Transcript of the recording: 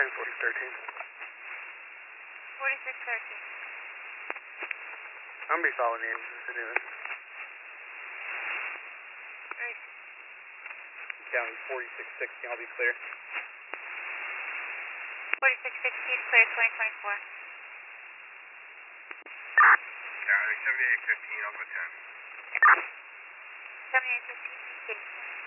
4613. 4613. I'm gonna be following the engines to do it. Right. County 4616, I'll be clear. 4616, clear 2024. County 7815, I'll go 10. 7815,